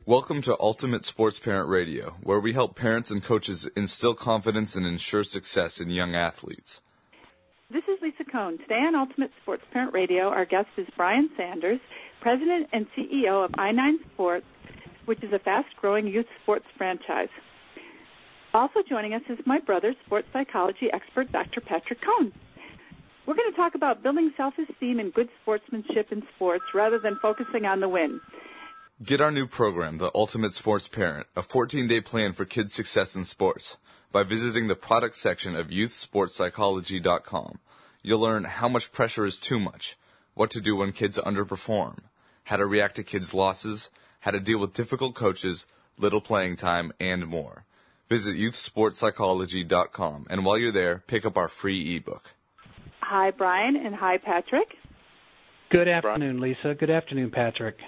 Welcome to Ultimate Sports Parent Radio, where we help parents and coaches instill confidence and ensure success in young athletes. This is Lisa Cohn. Today on Ultimate Sports Parent Radio, our guest is Brian Sanders, President and CEO of I9 Sports, which is a fast-growing youth sports franchise. Also joining us is my brother, sports psychology expert, Dr. Patrick Cohn. We're going to talk about building self-esteem and good sportsmanship in sports rather than focusing on the win. Get our new program, The Ultimate Sports Parent, a 14-day plan for kids' success in sports, by visiting the product section of youthsportspsychology.com. You'll learn how much pressure is too much, what to do when kids underperform, how to react to kids' losses, how to deal with difficult coaches, little playing time, and more. Visit youthsportspsychology.com, and while you're there, pick up our free ebook. Hi, Brian, and hi, Patrick. Good afternoon, Lisa. Good afternoon, Patrick.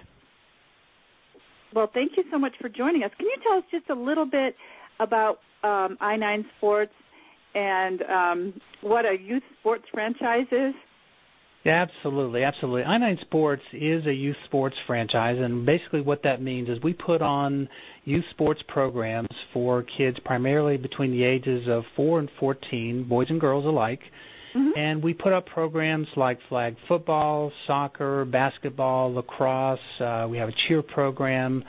Well, thank you so much for joining us. Can you tell us just a little bit about I9 Sports and what a youth sports franchise is? Yeah, absolutely. I9 Sports is a youth sports franchise, and basically what that means is we put on youth sports programs for kids primarily between the ages of 4 and 14, boys and girls alike. Mm-hmm. And we put up programs like flag football, soccer, basketball, lacrosse. We have a cheer program,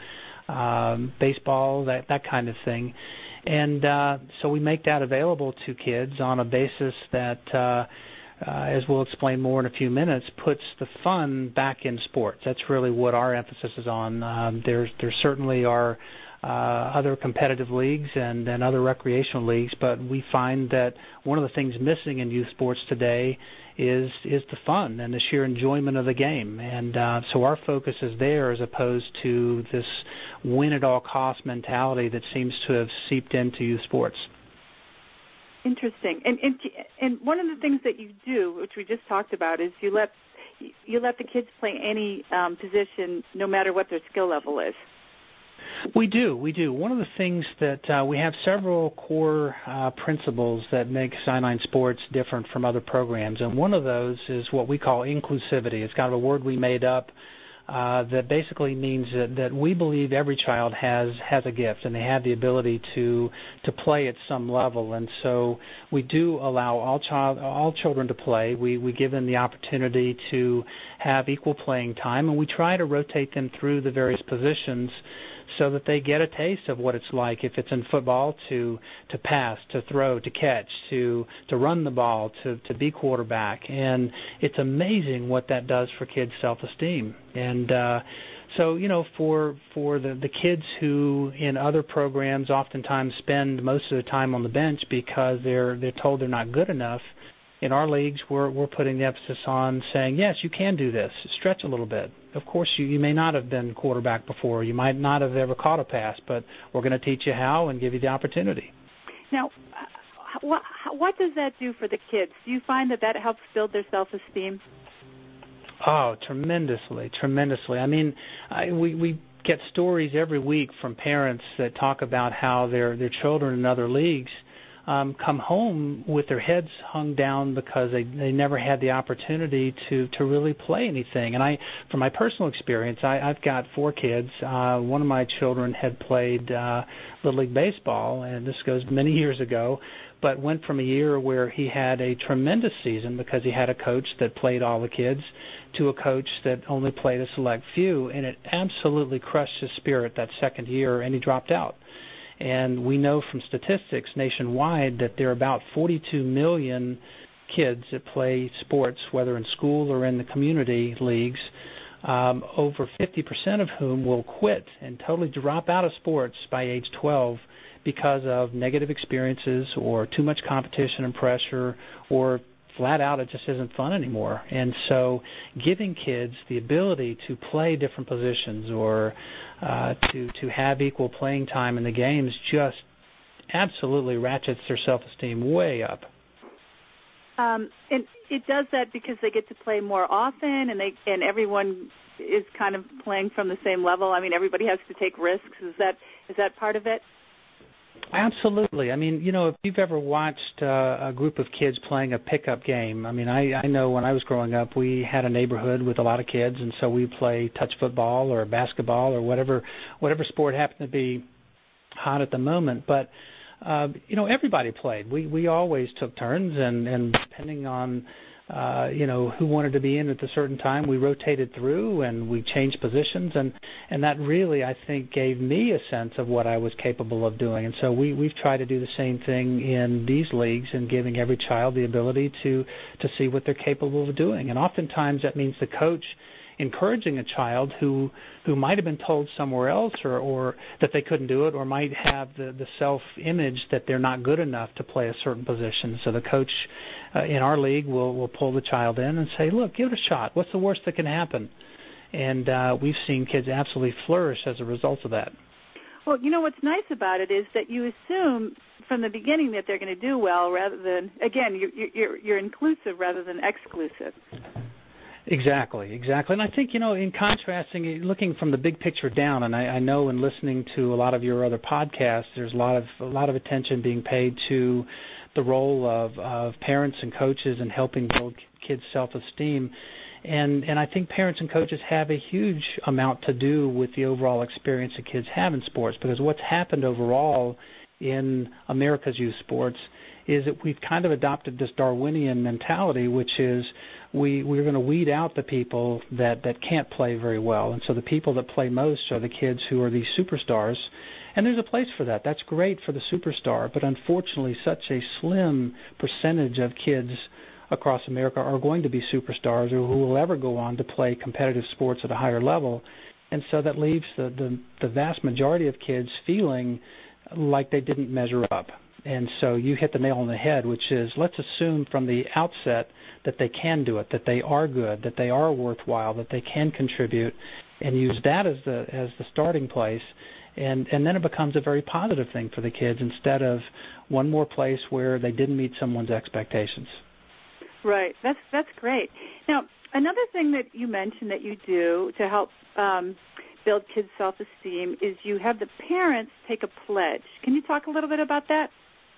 baseball, that kind of thing. And so we make that available to kids on a basis that, as we'll explain more in a few minutes, puts the fun back in sports. That's really what our emphasis is on. There certainly are other competitive leagues and other recreational leagues, but we find that one of the things missing in youth sports today is the fun and the sheer enjoyment of the game. And so our focus is there as opposed to this win-at-all-cost mentality that seems to have seeped into youth sports. Interesting. And one of the things that you do, which we just talked about, is you let the kids play any position no matter what their skill level is. We do. One of the things that we have several core principles that make I9 Sports different from other programs, and one of those is what we call inclusivity. It's kind of a word we made up that basically means that we believe every child has a gift and they have the ability to play at some level, and so we do allow all children to play. We give them the opportunity to have equal playing time, and we try to rotate them through the various positions so that they get a taste of what it's like, if it's in football, to pass, to throw, to catch, to run the ball, to be quarterback. And it's amazing what that does for kids' self-esteem. And so, for the kids who in other programs oftentimes spend most of the time on the bench because they're told they're not good enough, in our leagues, we're putting the emphasis on saying, yes, you can do this. Stretch a little bit. Of course, you may not have been quarterback before. You might not have ever caught a pass, but we're going to teach you how and give you the opportunity. Now, what does that do for the kids? Do you find that helps build their self-esteem? Oh, tremendously. I mean, we get stories every week from parents that talk about how their children in other leagues come home with their heads hung down because they never had the opportunity to really play anything. And from my personal experience, I've got 4 kids. One of my children had played Little League Baseball, and this goes many years ago, but went from a year where he had a tremendous season because he had a coach that played all the kids to a coach that only played a select few, and it absolutely crushed his spirit that second year, and he dropped out. And we know from statistics nationwide that there are about 42 million kids that play sports, whether in school or in the community leagues, over 50% of whom will quit and totally drop out of sports by age 12 because of negative experiences or too much competition and pressure, or flat out it just isn't fun anymore. And so giving kids the ability to play different positions or to have equal playing time in the games just absolutely ratchets their self-esteem way up. And it does that because they get to play more often, and everyone is kind of playing from the same level. I mean, everybody has to take risks. Is that part of it? Absolutely. I mean, if you've ever watched a group of kids playing a pickup game, I mean, I know when I was growing up, we had a neighborhood with a lot of kids, and so we play touch football or basketball or whatever sport happened to be hot at the moment. But everybody played. We always took turns, and depending on who wanted to be in at a certain time, we rotated through and we changed positions, and that really, I think, gave me a sense of what I was capable of doing. And so we've tried to do the same thing in these leagues and giving every child the ability to see what they're capable of doing. And oftentimes that means the coach encouraging a child who might have been told somewhere else or that they couldn't do it, or might have the self-image that they're not good enough to play a certain position. So the coach in our league will pull the child in and say, look, give it a shot. What's the worst that can happen? And we've seen kids absolutely flourish as a result of that. Well, what's nice about it is that you assume from the beginning that they're going to do well, rather than, again, you're inclusive rather than exclusive. Exactly. And I think, in contrasting, looking from the big picture down, and I know in listening to a lot of your other podcasts, there's a lot of attention being paid to the role of parents and coaches in helping build kids' self-esteem. And I think parents and coaches have a huge amount to do with the overall experience that kids have in sports, because what's happened overall in America's youth sports is that we've kind of adopted this Darwinian mentality, which is we're going to weed out the people that can't play very well. And so the people that play most are the kids who are these superstars. And there's a place for that. That's great for the superstar. But unfortunately, such a slim percentage of kids across America are going to be superstars or who will ever go on to play competitive sports at a higher level. And so that leaves the vast majority of kids feeling like they didn't measure up. And so you hit the nail on the head, which is let's assume from the outset that they can do it, that they are good, that they are worthwhile, that they can contribute, and use that as the starting place. And then it becomes a very positive thing for the kids instead of one more place where they didn't meet someone's expectations. Right. That's great. Now, another thing that you mentioned that you do to help build kids' self-esteem is you have the parents take a pledge. Can you talk a little bit about that?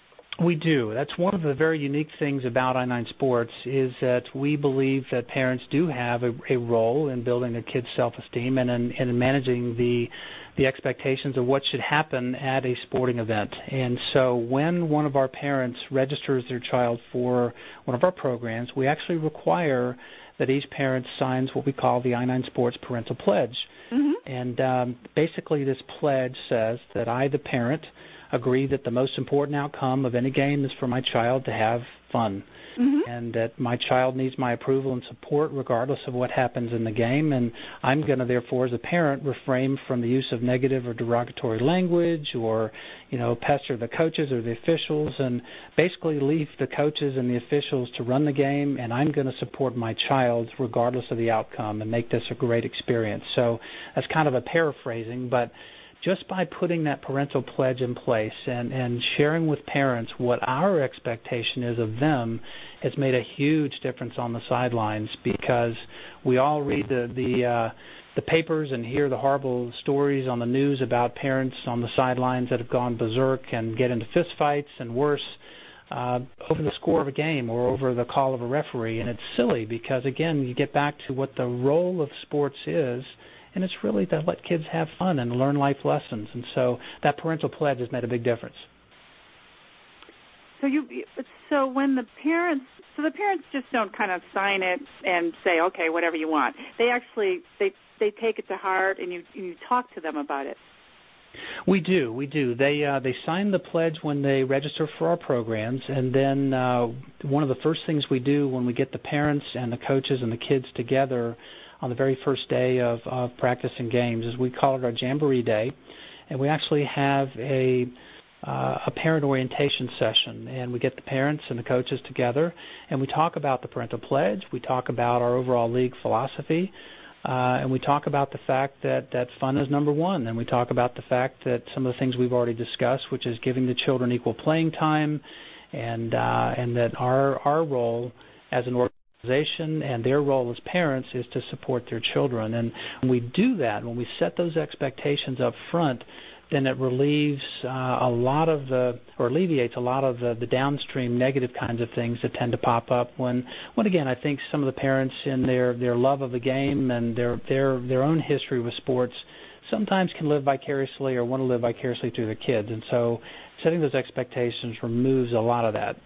We do. That's one of the very unique things about I-9 Sports is that we believe that parents do have a role in building a kid's self-esteem and in managing the expectations of what should happen at a sporting event. And so when one of our parents registers their child for one of our programs, we actually require that each parent signs what we call the I-9 Sports Parental Pledge. Mm-hmm. And basically this pledge says that I, the parent, agree that the most important outcome of any game is for my child to have fun. Mm-hmm. And that my child needs my approval and support regardless of what happens in the game. And I'm going to, therefore, as a parent, refrain from the use of negative or derogatory language or, pester the coaches or the officials, and basically leave the coaches and the officials to run the game, and I'm going to support my child regardless of the outcome and make this a great experience. So that's kind of a paraphrasing, but just by putting that parental pledge in place and sharing with parents what our expectation is of them has made a huge difference on the sidelines, because we all read the papers and hear the horrible stories on the news about parents on the sidelines that have gone berserk and get into fistfights and worse over the score of a game or over the call of a referee. And it's silly because, again, you get back to what the role of sports is, and it's really to let kids have fun and learn life lessons. And so that parental pledge has made a big difference. So when the parents just don't kind of sign it and say, okay, whatever you want. They actually they take it to heart, and you talk to them about it. We do. They sign the pledge when they register for our programs, and then one of the first things we do when we get the parents and the coaches and the kids together on the very first day of practice and games is we call it our Jamboree Day, and we actually have a parent orientation session, and we get the parents and the coaches together, and we talk about the parental pledge, we talk about our overall league philosophy, and we talk about the fact that fun is number one, and we talk about the fact that some of the things we've already discussed, which is giving the children equal playing time, and that our role as an organization and their role as parents is to support their children. And when we do that, when we set those expectations up front, then it relieves alleviates a lot of the downstream negative kinds of things that tend to pop up when again, I think some of the parents in their love of the game and their own history with sports sometimes can live vicariously or want to live vicariously through their kids. And so setting those expectations removes a lot of that.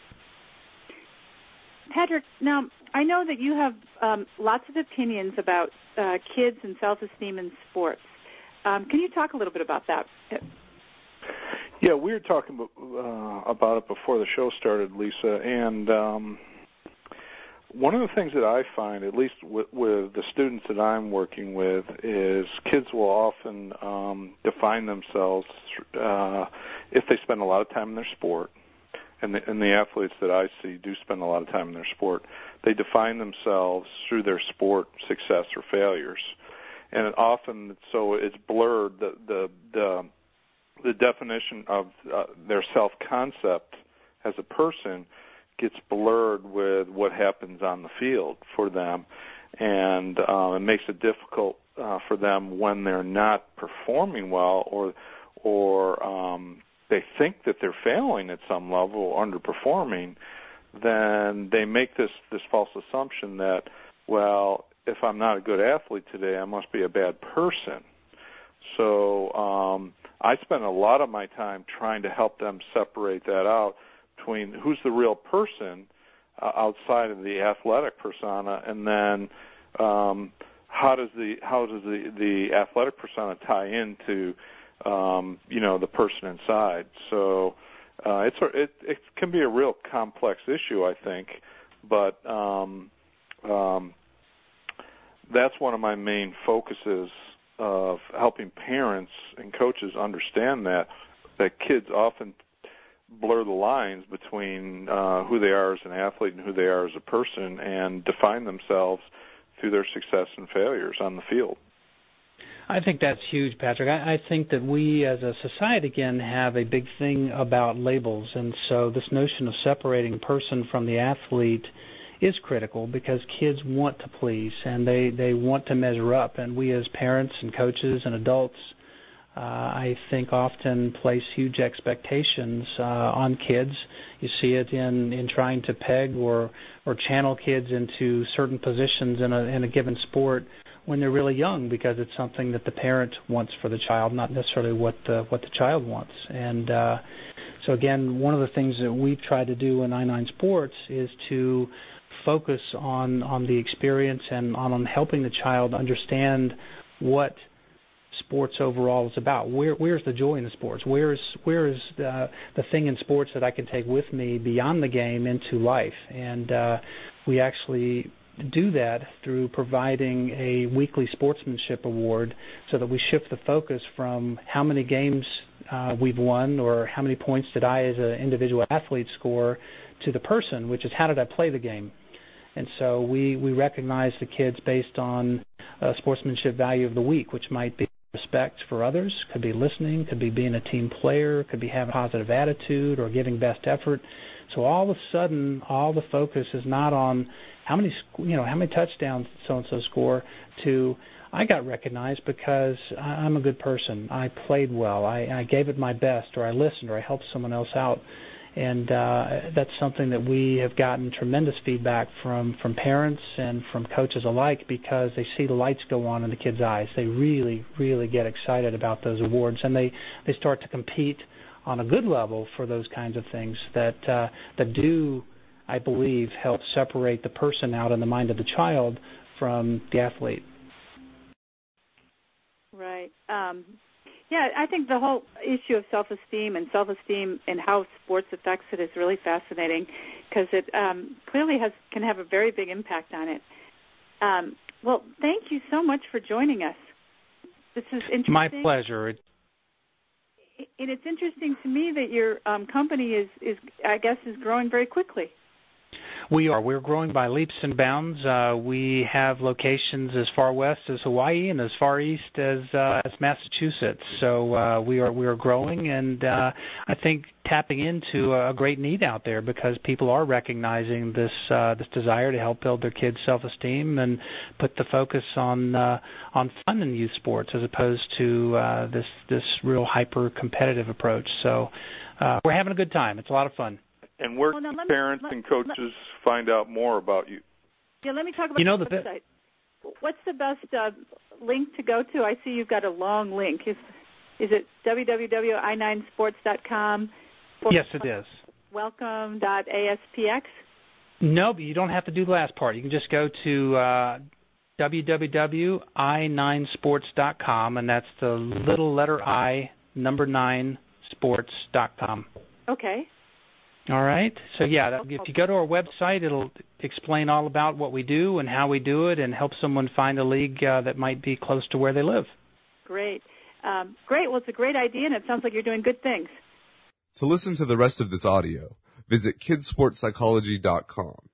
Patrick, now I know that you have lots of opinions about kids and self-esteem in sports. Can you talk a little bit about that? Yeah, we were talking about it before the show started, Lisa, and one of the things that I find, at least with the students that I'm working with, is kids will often define themselves if they spend a lot of time in their sport, and the athletes that I see do spend a lot of time in their sport. They define themselves through their sport success or failures. And often, so it's blurred. The definition of their self-concept as a person gets blurred with what happens on the field for them, and it makes it difficult for them when they're not performing well, or they think that they're failing at some level or underperforming. Then they make this false assumption that, well, if I'm not a good athlete today, I must be a bad person. So I spend a lot of my time trying to help them separate that out between who's the real person outside of the athletic persona, and then how does the athletic persona tie into the person inside. So it can be a real complex issue, I think, but that's one of my main focuses of helping parents and coaches understand that kids often blur the lines between who they are as an athlete and who they are as a person, and define themselves through their success and failures on the field. I think that's huge, Patrick. I think that we as a society, again, have a big thing about labels, and so this notion of separating the person from the athlete is critical because kids want to please and they want to measure up, and we as parents and coaches and adults I think often place huge expectations on kids. You see it in trying to peg or channel kids into certain positions in a given sport when they're really young, because it's something that the parent wants for the child, not necessarily what the child wants. And so again, one of the things that we've tried to do in I9 Sports is to focus on the experience and on helping the child understand what sports overall is about. Where's the joy in the sports? Where is the thing in sports that I can take with me beyond the game into life? And we actually do that through providing a weekly sportsmanship award, so that we shift the focus from how many games we've won or how many points did I as an individual athlete score to the person, which is how did I play the game. And so we recognize the kids based on sportsmanship value of the week, which might be respect for others, could be listening, could be being a team player, could be having a positive attitude or giving best effort. So all of a sudden, all the focus is not on how many touchdowns so-and-so score, to I got recognized because I'm a good person. I played well. I gave it my best, or I listened, or I helped someone else out. And that's something that we have gotten tremendous feedback from parents and from coaches alike, because they see the lights go on in the kids' eyes. They really, really get excited about those awards, and they start to compete on a good level for those kinds of things that do, I believe, help separate the person out in the mind of the child from the athlete. Right. Yeah, I think the whole issue of self-esteem and how sports affects it is really fascinating, because it clearly can have a very big impact on it. Well, thank you so much for joining us. This is interesting. My pleasure. And it's interesting to me that your company is growing very quickly. We're growing by leaps and bounds. We have locations as far west as Hawaii and as far east as Massachusetts. So we are growing, and I think tapping into a great need out there because people are recognizing this desire to help build their kids' self-esteem and put the focus on fun in youth sports as opposed to this real hyper-competitive approach. So we're having a good time. It's a lot of fun. And where can parents and coaches find out more about you? Yeah, let me talk about the website. What's the best link to go to? I see you've got a long link. Is it www.i9sports.com? Yes, it is. Welcome.aspx? No, but you don't have to do the last part. You can just go to www.i9sports.com, and that's the little letter I, number 9, sports.com. Okay. All right. So, yeah, if you go to our website, it'll explain all about what we do and how we do it and help someone find a league that might be close to where they live. Great. Great. Well, it's a great idea, and it sounds like you're doing good things. To listen to the rest of this audio, visit kidsportspsychology.com.